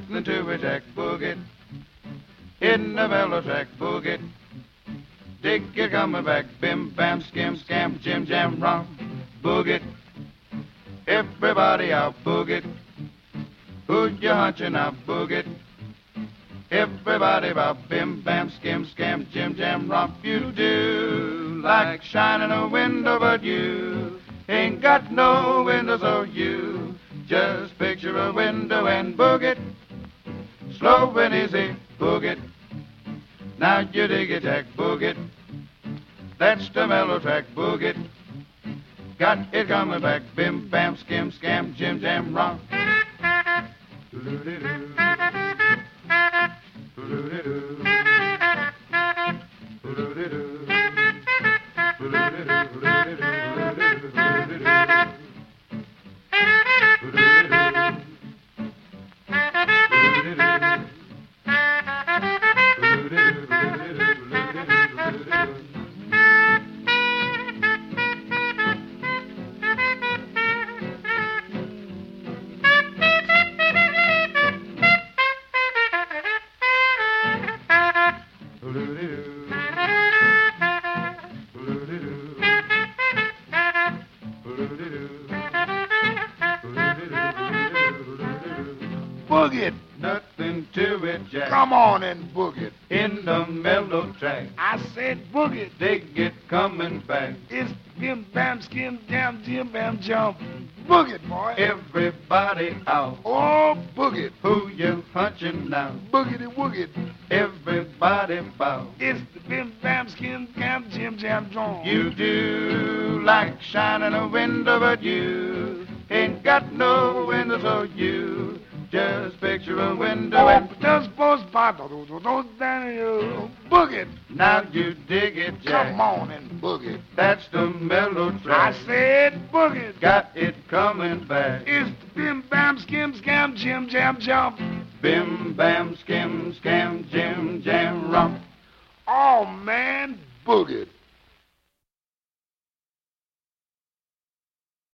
Nothing to it, Jack Boogie. In the mellow track boogie. Dig it coming back, bim bam skim scam jim jam rum boogie. Everybody out boogie. Who you hunching out boogie? Everybody about bim bam skim scam jim jam rum. You do like shining a window, but you ain't got no windows, or you just picture a window and boogie. Slow and easy boogie. Now you dig it, Jack Boogie. That's the mellow track boogie. Got it coming back, bim bam skim scam jim jam rum. Boogie. Nothing to it, Jack. Come on and boogie. In the mellow track. I said boogie. Dig it coming back. It's bim bam skim jam jim bam jump. Boogie, boy. Everybody out. Oh, boogie. Who you hunching now? Boogity woogie. Everybody bow. It's the bim bam skim jam jim jam drum. You do like shining a window, but you ain't got no windows, or you just picture a window and just post boogie. now you dig it, Jack. Come on and boogie. That's the mellow I track. said boogie. Got it coming back. It's the bim bam skim scam jim jam jump. Bim bam skim scam jim jam rum. Oh man, boogie.